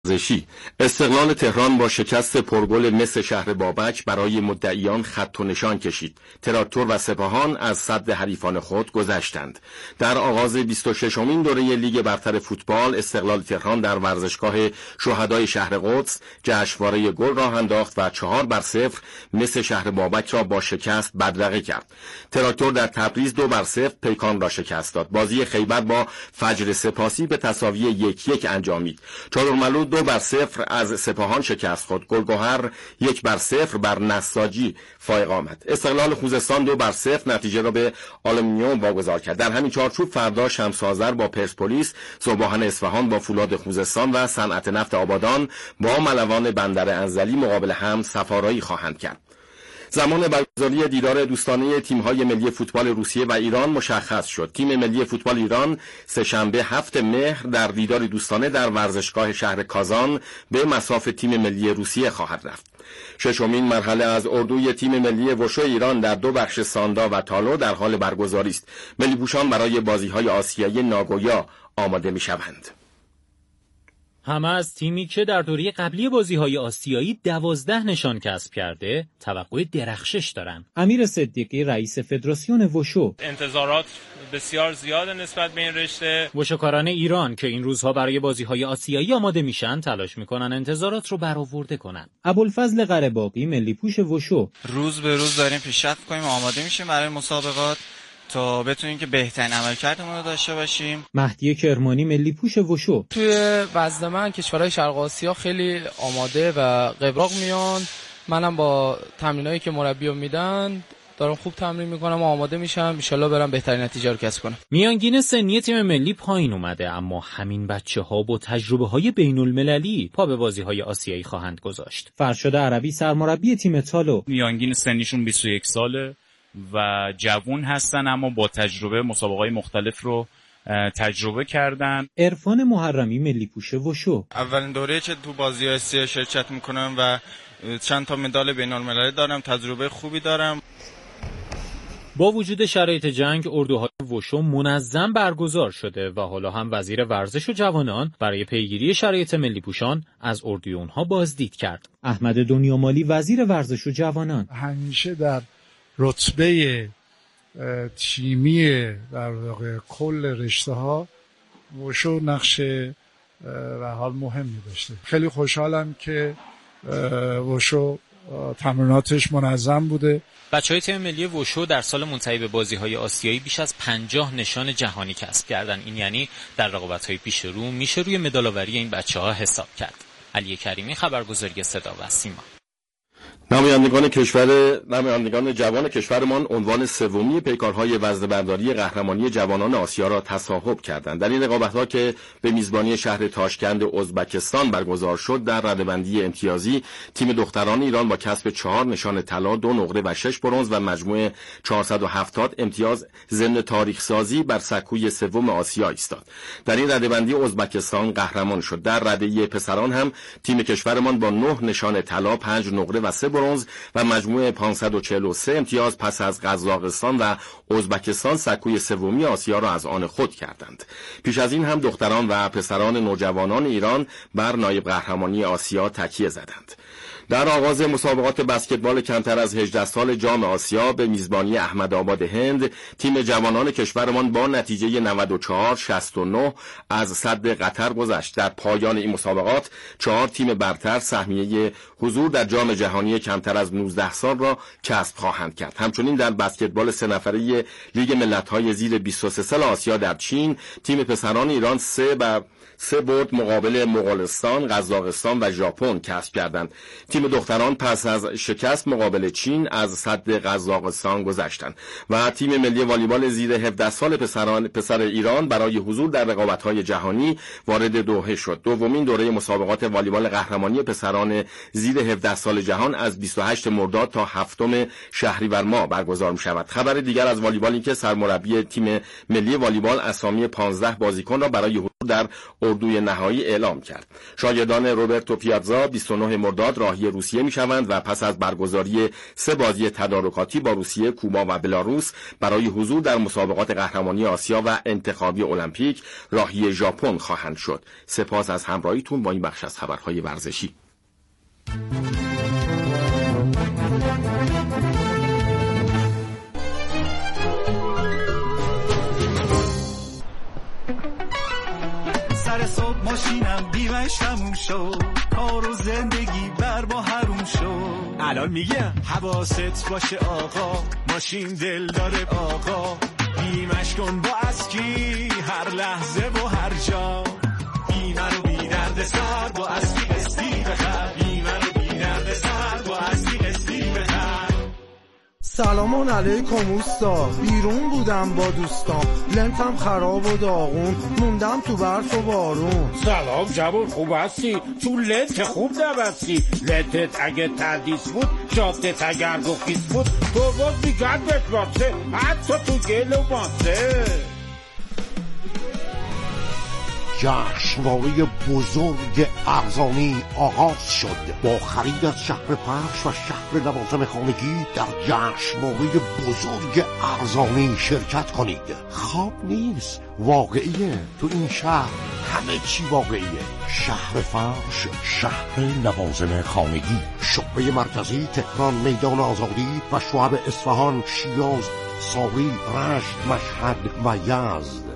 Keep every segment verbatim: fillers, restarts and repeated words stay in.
ورزشی. استقلال تهران با شکست پرگل مس شهر بابک برای مدعیان خط و نشان کشید. تراکتور و سپاهان از سد حریفان خود گذشتند. در آغاز بیست و ششمین دوره لیگ برتر فوتبال، استقلال تهران در ورزشگاه شهدای شهر قدس جشنواره گل راه انداخت و چهار بر صفر مس شهر بابک را با شکست بدرقه کرد. تراکتور در تبریز دو بر صفر پیکان را شکست داد. بازی خیبر با فجر سپاسی به تساوی یک یک انجامید. چادرملو دو بر صفر از سپاهان شکست خورد. گلگهر یک بر صفر بر نساجی فائق آمد. استقلال خوزستان دو بر صفر نتیجه را به آلومینیوم واگذار کرد. در همین چارچوب فردا شمس آذر با پرسپولیس، صبحانه اصفهان با فولاد خوزستان و صنعت نفت آبادان با ملوان بندر انزلی مقابل هم سفارایی خواهند کرد. زمان برگزاری دیدار دوستانه تیم‌های ملی فوتبال روسیه و ایران مشخص شد. تیم ملی فوتبال ایران سه‌شنبه هفت مهر در دیدار دوستانه در ورزشگاه شهر کازان به مصاف تیم ملی روسیه خواهد رفت. ششمین مرحله از اردوی تیم ملی وشو ایران در دو بخش ساندا و تالو در حال برگزاری است. ملی پوشان برای بازی‌های آسیایی ناگویا آماده می‌شوند. همه از تیمی که در دوره قبلی بازی‌های آسیایی دوازده نشان کسب کرده توقع درخشش دارن. امیر صدیقی رئیس فدراسیون وشو: انتظارات بسیار زیاد نسبت به این رشته. وشوکاران ایران که این روزها برای بازی‌های آسیایی آماده میشن تلاش میکنن انتظارات رو برآورده کنن. ابوالفضل قره‌باغی ملی پوش وشو: روز به روز داریم پیشرفت کنیم، آماده میشیم برای مسابقات تا بتونیم که بهترین عملکردمون رو داشته باشیم. مهدی کرمانی ملی پوش وشو: توی وزن من کشورهای شرق آسیا خیلی آماده و قبراق میان. منم با تمرینایی که مربی‌ها میدن دارم خوب تمرین میکنم و آماده میشم، ان شاءالله برم بهترین نتیجه رو کسب کنم. میانگین سنی تیم ملی پایین اومده، اما همین بچه‌ها با تجربه‌های بین‌المللی پا به بازی‌های آسیایی خواهند گذاشت. فرشاد عربی سرمربی تیم تالو: میانگین سنیشون بیست و یک ساله و جوون هستن، اما با تجربه مسابقه‌های مختلف رو تجربه کردن. عرفان محرمی ملی پوش وشو: اولین دوره که تو بازی‌های آسیا شرکت میکنم و چند تا مدال بین‌المللی دارم، تجربه خوبی دارم. با وجود شرایط جنگ، اردوهای وشو منظم برگزار شده و حالا هم وزیر ورزش و جوانان برای پیگیری شرایط ملی پوشان از اردوی اونها بازدید کرد. احمد دنیامالی وزیر ورزش و جوانان: همیشه در رتبه تیمی در واقع کل رشته ها وشو نقش به حال مهمی داشته. خیلی خوشحالم که وشو تمریناتش منظم بوده. بچه‌های تیم ملی وشو در سال منتهی به بازی‌های آسیایی بیش از پنجاه نشان جهانی کسب کردن. این یعنی در رقابت‌های پیش رو میشه روی مدال‌آوری این بچه‌ها حساب کرد. علی کریمی، خبرگزاری صدا و سیما. نمایندگان کشور نمایندگان جوان کشورمان عنوان سومی پیکارهای وزنه‌برداری قهرمانی جوانان آسیا را تصاحب کردند. در این رقابت‌ها که به میزبانی شهر تاشکند ازبکستان برگزار شد، در رده‌بندی امتیازی تیم دختران ایران با کسب چهار نشان طلا، دو نقره و شش برنز و مجموع چهارصد و هفتاد امتیاز ضمن تاریخ سازی بر سکوی سوم آسیا ایستاد. در این رده‌بندی ازبکستان قهرمان شد. در رده پسران هم تیم کشورمان با نه نشان طلا، پنج نقره و سه برنز و مجموع پانصد و چهل و سه امتیاز پس از قزاقستان و ازبکستان سکوی سومی آسیا را از آن خود کردند. پیش از این هم دختران و پسران نوجوانان ایران بر نایب قهرمانی آسیا تکیه زدند. در آغاز مسابقات بسکتبال کمتر از هجده سال جام آسیا به میزبانی احمدآباد هند، تیم جوانان کشورمان با نتیجه نود و چهار شصت و نه از سد قطر گذشت. در پایان این مسابقات چهار تیم برتر سهمیه حضور در جام جهانی کمتر از نوزده سال را کسب خواهند کرد. همچنین در بسکتبال سه نفره لیگ ملت‌های زیر بیست و سه سال آسیا در چین، تیم پسران ایران سه بر سه برد مقابل مغولستان، قزاقستان و ژاپن کسب کردند. تیم دختران پس از شکست مقابل چین از سد قزاقستان گذشتند و تیم ملی والیبال زیر هفده سال پسران پسر ایران برای حضور در رقابت‌های جهانی وارد دوحه شد. دومین دوره مسابقات والیبال قهرمانی پسران زیر هفده سال جهان از بیست و هشت مرداد تا هفتم شهریور ماه برگزار می‌شود. خبر دیگر از والیبال این که سرمربی تیم ملی والیبال اسامی پانزده بازیکن را برای حضور در اردوی نهایی اعلام کرد. شاگردان روبرتو پیازا بیست و نه مرداد راهی روسیه میشوند و پس از برگزاری سه بازی تدارکاتی با روسیه، کوبا و بلاروس برای حضور در مسابقات قهرمانی آسیا و انتخابی المپیک راهی ژاپن خواهند شد. سپاس از همراهیتون با این بخش از خبرهای ورزشی. سر صبح ماشینم بیمش تموم شد، کار و زندگی بر ما حروم شد. الان میگم حواست باشه آقا، ماشین دل داره آقا، بیمش کن با اسکی هر لحظه و هر جا. بیمه رو بی درد سر با اسکی قسطی بخر، بیمه رو بی درد سر با اسکی قسطی بخر. سلام علیکم اوستا، بیرون بودم با دوستام، لنتم خراب و داغون، موندم تو برف و بارون. سلام جوان، خوب هستی؟ تو لنت خوب نبستی، لنتت اگه تردیس بود، جادت اگر گفیز بود، تو باز میگرد بتواسه، حتی تو گل و ماسه. جشنواره بزرگ ارزانی آغاز شد. با خرید از شهر پخش و شهر لوازم خانگی در جشنواره بزرگ ارزانی شرکت کنید. خواب نیست، واقعیه. تو این شهر همه چی واقعیه. شهر فرش، شهر لوازم خانگی، شعبه مرکزی تهران، میدان آزادی و شعب اصفهان، شیراز، ساری، رشت، مشهد و یزد.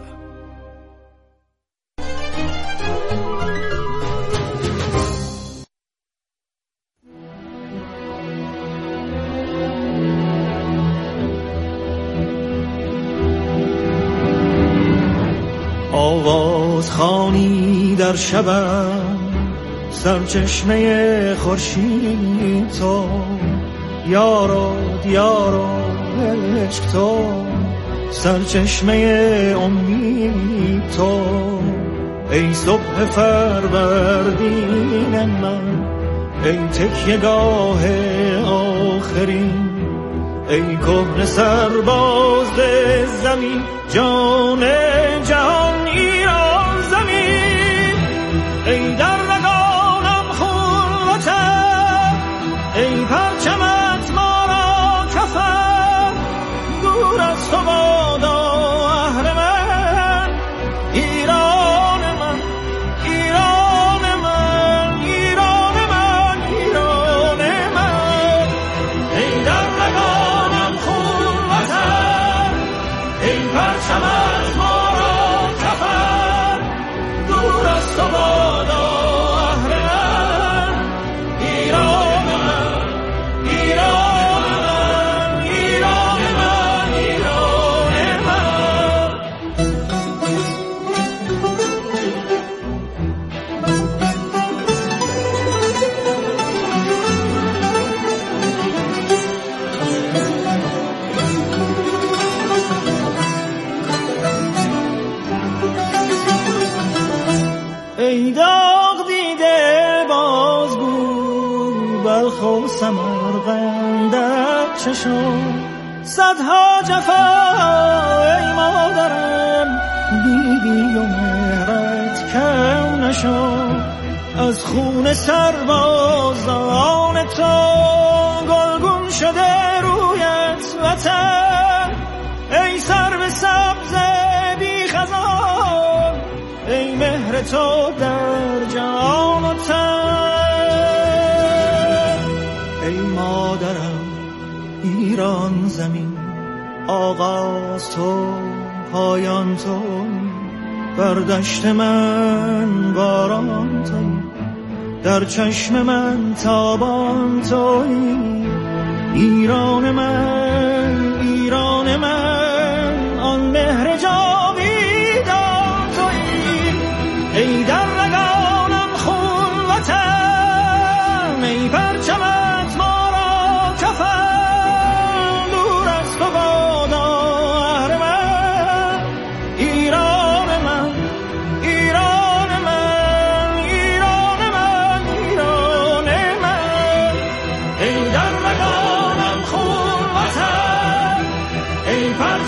آواز خوانی در شبم، سرچشمه خورشید تو، یارو دیارو عشق تو، سرچشمه امید تو. ای صبح فروردین من، ای تکیه‌گاه آخرین، ای کهنه سرباز زمین، جان جهان ایران زمین. ای در رگانم خون وطن، ای پرچمت ما را کفن، دور از تو بادا اهرمن، ایران من، ایران من، ایران من، ایران من. ای در رگانم خون وطن، ای پرچمت ما را کفن، دور از تو بادا اهرمن، ایران من، ایران من، ایران من، ایران من. ای داغ دیده بازگو، بلخ و سمرقندت چشم، صدها جفا ای مادرم، دیدی و مهرت کم نشد. از خون سربازان تو گلگون شده رویت وطن. ای سرو سبز بی خزان، ای مهر تو در جان و تن. ای مادرم ایران زمین، آغاز تو پایان تو، بر دشت من باران تویی، در چشم من تابان تویی. ایران من، ایران من، آن مهر جاویدان تویی. ای در رگانم خون وطن، ای پرچمت ما را کفن، دور از تو بادا اهرمن، ایران من، ایران من، ایران من، ایران من. ای در رگانم خون وطن، ای پرچمت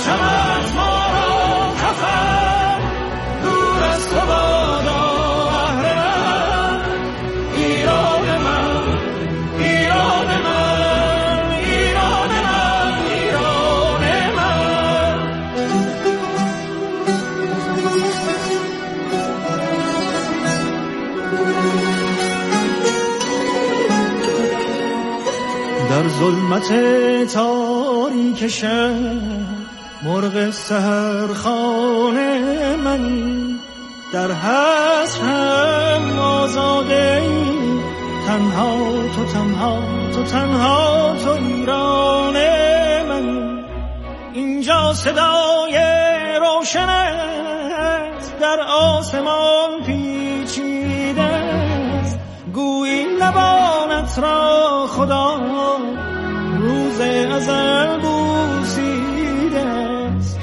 ظلمت تاریک شب مرغ سحرخانه منی، در حسرم آزاده ای، تنها تو تنها تو تنها تو ایران من. اینجا صدای روشنت در آسمان پیچیده است، گویی لبانت را خدا روز ازل بوسیده است.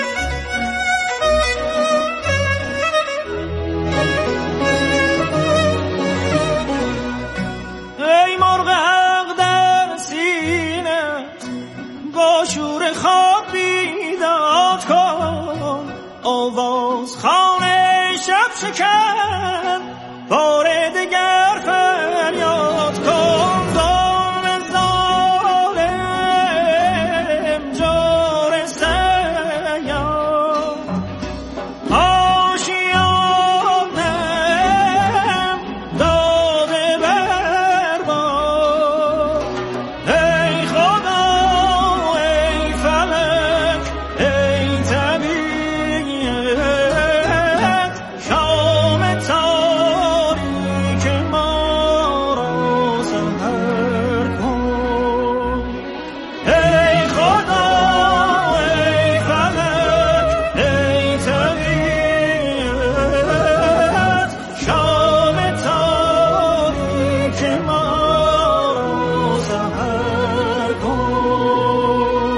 ای مرغ حق در سینه با شور خواب بیداد کن، آواز خانه شب شکن بار دگر فریاد کن. ظالم ظالم جور سیاد آشیانم داده برباد. ای خدا ای فلک ای طبیعت، شام تاریک ما را سحر کن. ای خدا ای فلک ای طبیعت، شام تاریک ما را سحر کن.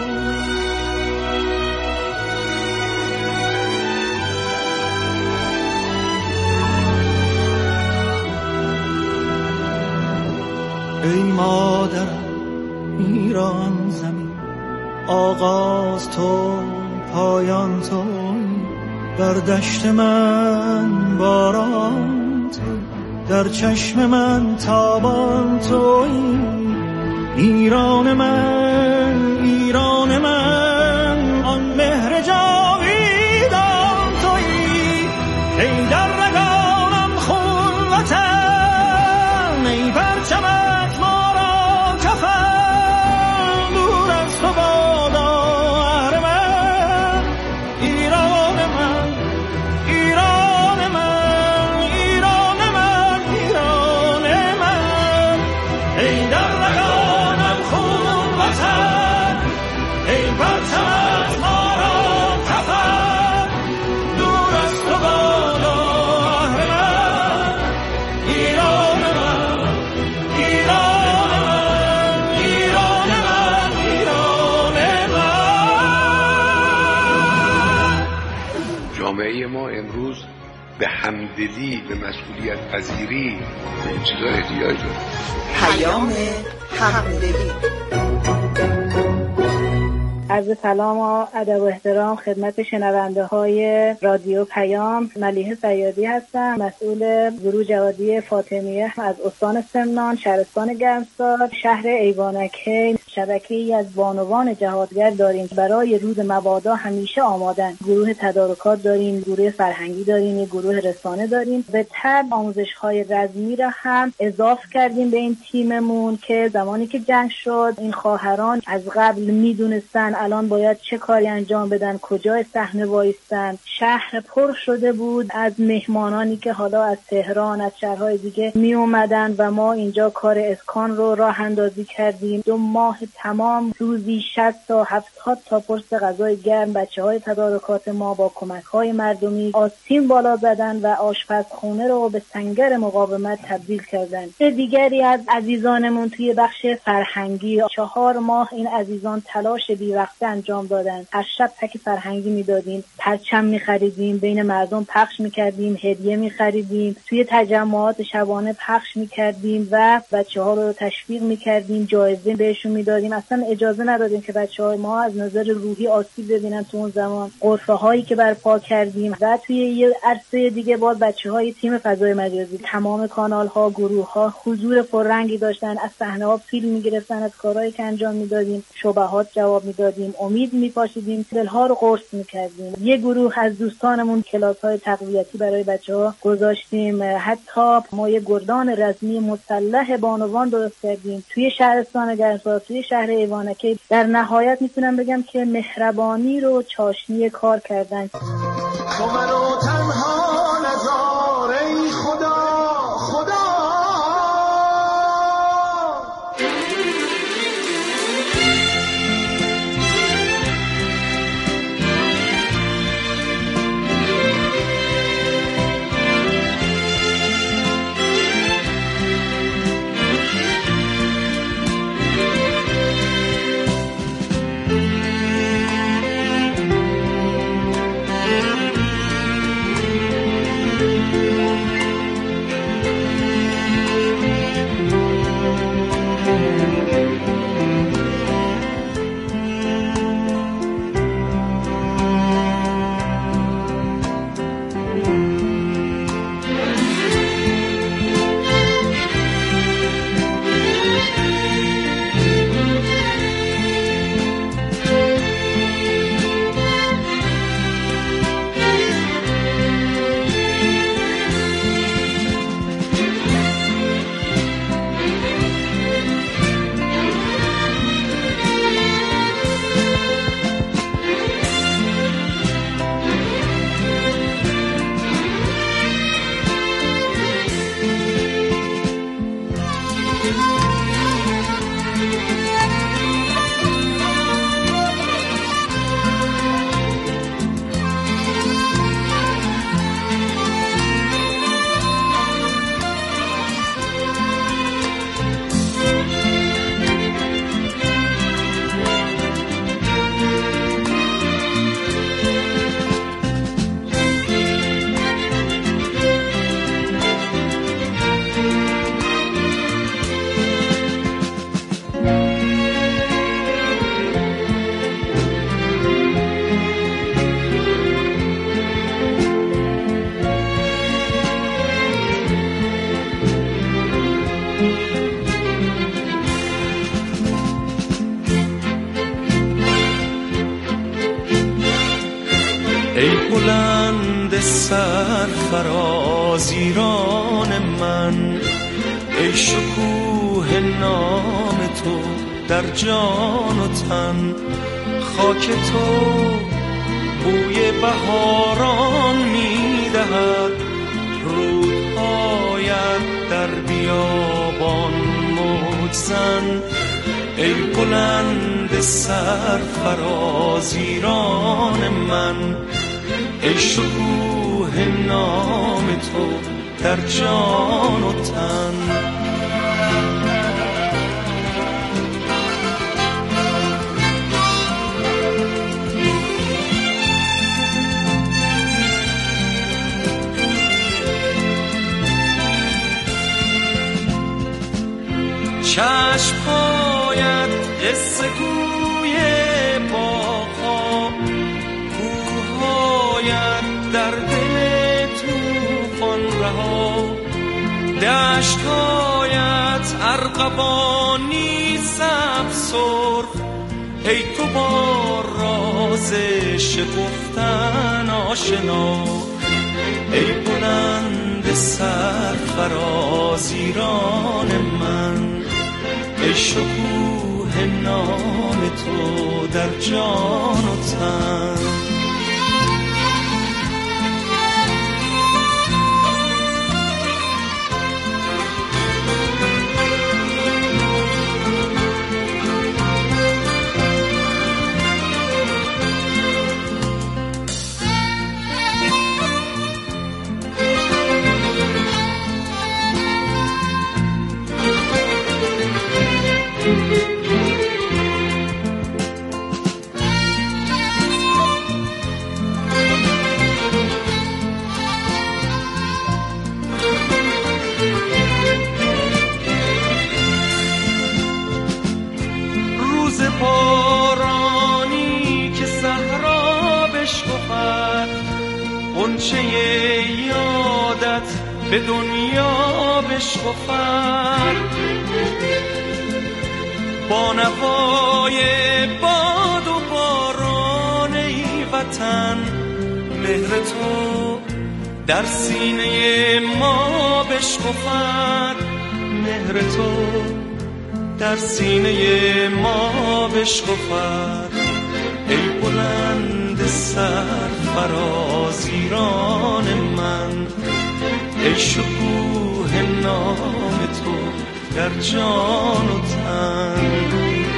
ای مادر ایران زمین، آغاز تو پایان تو، در دشت من باران تو، در چشم من تابان تو. ایران من ایران من، آن مهر جاویدان تویی. ای در رگانم خون وطن، ای پرچمت ما را کفن، دور از تو بادا اهرمن. ایران من ایران من ایران من ایران من، ای در رگانم خون وطن، ای پرچمت ما را کفن، دور از تو بادا اهرمن. ایران من ایران من ایران من ایران من. جامعه ما امروز به همدلی، به مسئولیت پذیری، به این چیزا احتیاج داره. پیام همدلی. عرض سلام و ادب و احترام خدمت شنونده های رادیو پیام. ملیحه صیادی هستم، مسئول گروه جهادی فاطمیه از استان سمنان، شهرستان گرمسار، شهر ایوانکی. شبکه‌ای از بانوان جهادگر داریم برای روز مبادا همیشه آمادن. گروه تدارکات داریم، گروه فرهنگی داریم، گروه رسانه داریم. به تبع آموزش‌های رزمی را هم اضافه کردیم به این تیممون که زمانی که جنگ شد این خواهران از قبل میدونستن الان باید چه کاری انجام بدن، کجای صحنه وایستن. شهر پر شده بود از مهمانانی که حالا از تهران، از شهرهای دیگه می اومدن و ما اینجا کار اسکان رو راه اندازی کردیم. دو ماه تمام روزی شصت تا هفتاد تا پرس غذای گرم بچه‌های تدارکات ما با کمک‌های مردمی آستین بالا زدن و آشپزخونه رو به سنگر مقاومت تبدیل کردن. دیگری از عزیزانمون توی بخش فرهنگی چهار ماه این عزیزان تلاش بی‌وقفه انجام دادن. هر شب تک فرهنگی میدادیم، پرچم می‌خریدیم، بین مردم پخش می‌کردیم، هدیه می‌خریدیم، توی تجمعات شبانه پخش می‌کردیم و بچه‌ها رو تشویق می‌کردیم، جایزه بهشون می‌دادیم میدادیم، اصلا اجازه ندادیم که بچه‌های ما از نظر روحی آسیب ببینن. تو اون زمان غرفه هایی که برپا کردیم و توی یه عرصه دیگه باز بچه‌های تیم فضای مجازی تمام کانال ها، گروه ها حضور پررنگی داشتن، از صحنه ها فیلم میگرفتن، از کارهایی که انجام میدادیم شبهات جواب میدادیم، امید میپاشیدیم، دلها رو قرص میکردیم. یه گروه از دوستانمون کلاس های تقویتی برای بچه‌ها گذاشتیم، حتی ما یه گردان رزمی مسلح بانوان درست کردیم توی شهرستان گرزا، توی شهر ایوانکی. در نهایت میتونم بگم که مهربانی رو چاشنی کار کردن. تو منو تنها نذار ای خدا خدا. سرفراز ایران من، ای شکوه نام تو در جان و تن، خاک تو بوی بهاران میدهد، رودهایت در بیابان موج زن، ای بلند سرفراز ایران من، ای شکوه نام تو در جان و تن. چشم‌هایت قصه گوی باغ‌ها، کوه‌هایت در دل طوفان رها، دشت‌هایت ارغوانی سبز سرخ، ای تو با راز شکفتن آشنا، ای بلند سرفراز ایران من، ای شکوه نام تو در جان و تن. به دنیا بشکفد با نوای باد و باران ای وطن مهر تو در سینه ما بشکفد مهر تو در سینه ما بشکفد ای بلند سرفراز ایران من ای شکوه نام تو در جان و تن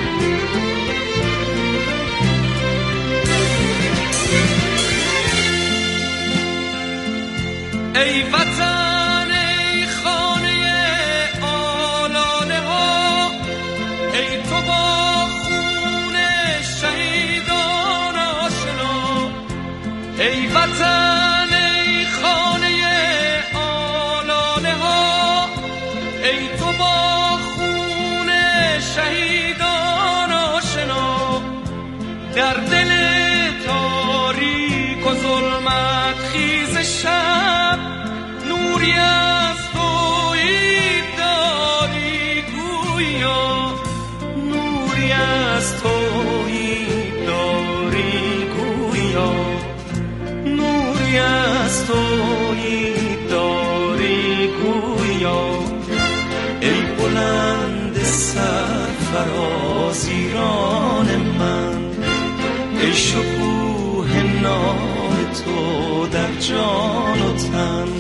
ای وطن ای خانه آلاله ها ای تو با خون شهیدان آشنا ای وطن ای خانه آلاله ها ای تو با خون شهیدان آشنا در دل تاریک و ظلمت خیز شب نوری از تویی داری گویا نوری از تویی داری گویا نوری از تویی داری گویا ای بلند سرفراز ایران من ای شکوه نام تو در جان و تن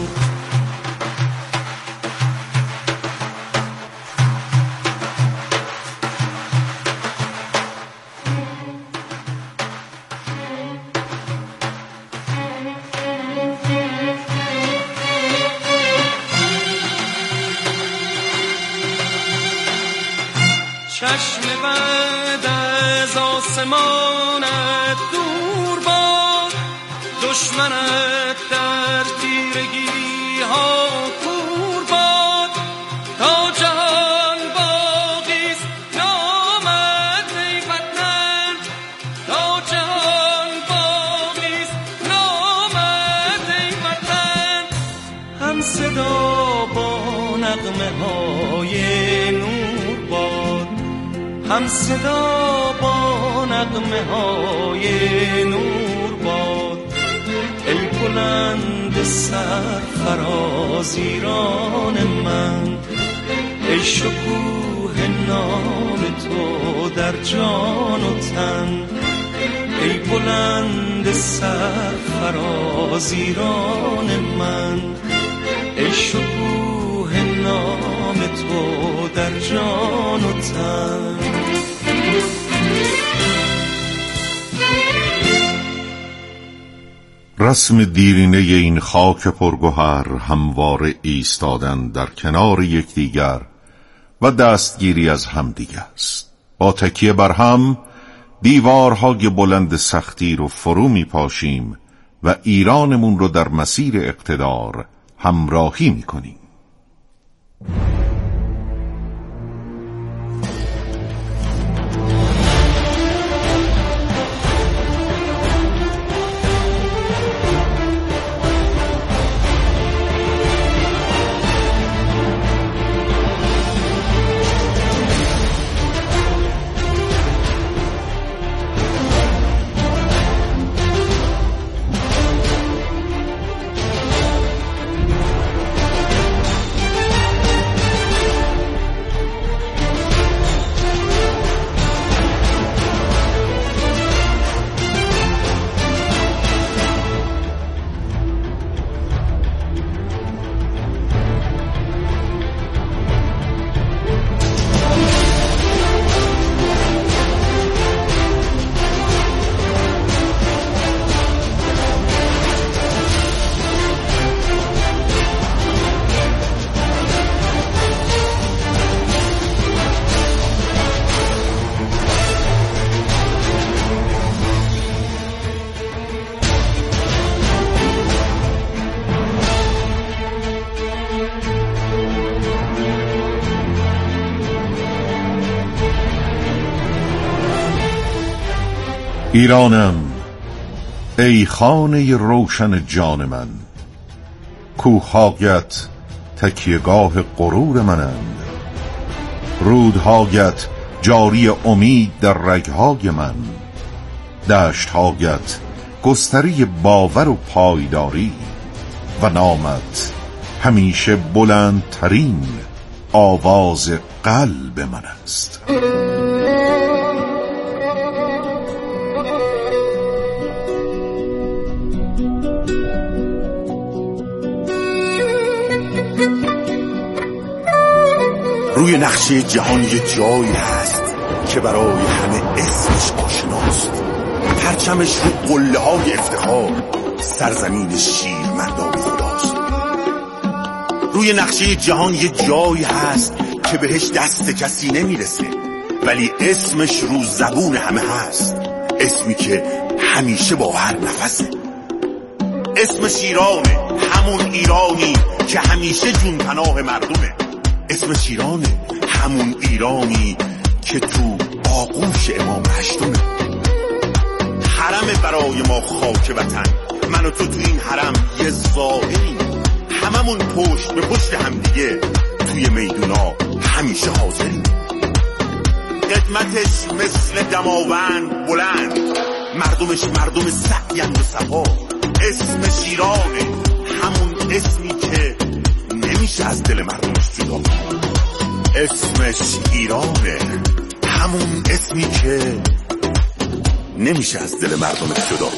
چشم بعد از آسمانت دور باد دشمنت در تیرگی ها کور باد تا جهان باقیست نامت ای وطن تا جهان باقیست نامت ای وطن هم صدا با نغمه های نور باد هم صدا با نغمه های نور باد ای بلند سرفراز ایران من ای شکوه نام تو در جان و تن ای بلند سرفراز ایران من ای شکوه نام تو در جان و تن رسم دیرینه این خاک پرگوهر همواره ایستادن در کنار یکدیگر و دستگیری از همدیگر است. با تکیه بر هم دیوارهای بلند سختی رو فرو می پاشیم و ایرانمون رو در مسیر اقتدار همراهی می کنیم. ایرانم ای خانه روشن جان من، کوههایت تکیهگاه غرور منند. رودهایت جاری امید در رگهای من، دشتهایت گستری باور و پایداری، و نامت همیشه بلندترین آواز قلب من است. روی نقشه جهان یه جایی هست که برای همه اسمش آشناست، پرچمش رو قله های افتخار، سرزمین شیرمردان خداست. روی نقشه جهان یه جایی هست که بهش دست کسی نمیرسه، ولی اسمش رو زبون همه هست، اسمی که همیشه با هر نفسه. اسمش ایرانه، همون ایرانی که همیشه جون پناه مردمه. اسمش ایرانه، همون ایرانی که تو آغوش امام هشتمه. حرم برای ما خاک وطن، من و تو تو این حرم یه ظاهریم، هممون پشت به پشت همدیگه توی میدونا همیشه حاضریم. قدمتش مثل دماوند بلند، مردمش مردم سعیند و صفا. اسمش ایرانه، همون اسمی که نمیشه از دل مردمش جدا. اسمش ایرانه، همون اسمی که نمیشه از دل مردمش جدا.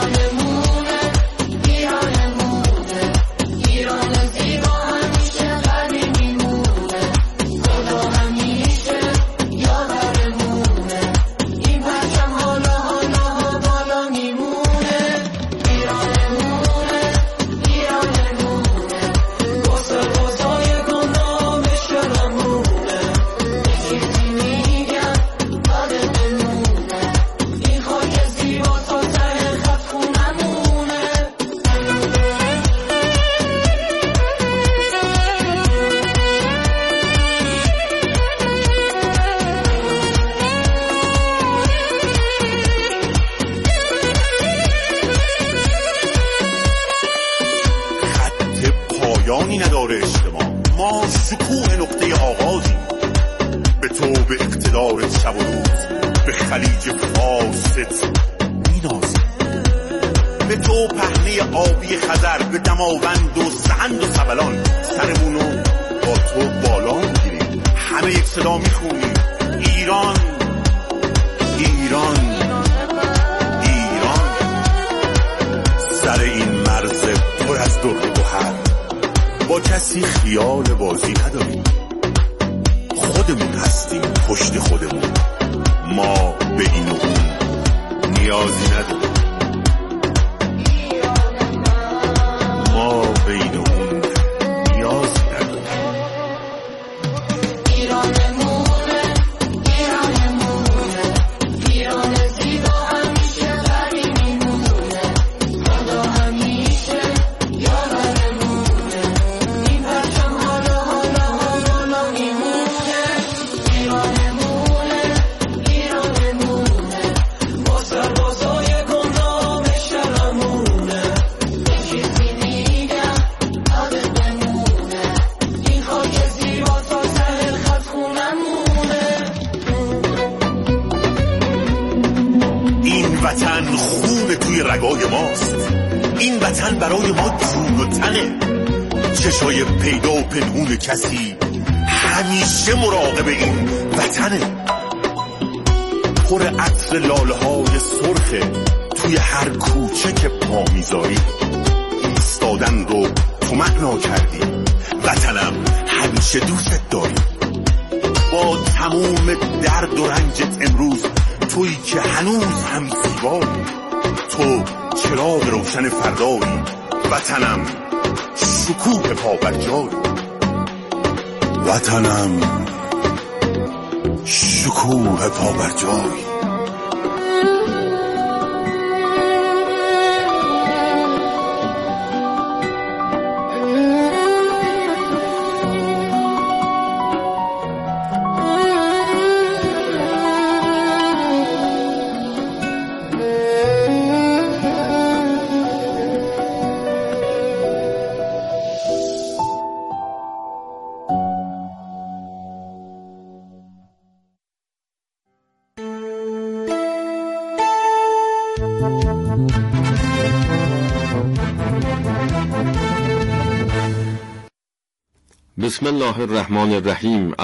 پایانی نداره اجتماع، ما شکوه نقطه آغازیم. به تو به اقتدارت شب و روز، به خلیج فارست مینازیم. به تو پهنه آبی خزر، به دماوند و سهند و سبلان، سرمونو با تو بالا میگیریم. همه یک صدا میخونیم ایران ایران ایران. سر این مرز پر از در و گوهر با کسی خیال بازی نداریم. خودمون هستیم پشت خودمون، ما به این و اون نیازی نداریم. ما به این و اون نیازی نداریم. وطن خون توی رگای ماست، این وطن برای ما جون و تنه. چشای پیدا و پنهون کسی همیشه مراقب این وطنه. پر عطر لاله های سرخه توی هر کوچه که پا میذاری. ایستادن رو تو معنا کردی، وطنم همیشه دوست داری. با تموم درد و رنجت امروز تویی که هنوز هم زیبایی. تو چراغ روشن فردایی، وطنم شکوه پابرجایی. وطنم شکوه پابرجایی. بسم الله الرحمن الرحیم.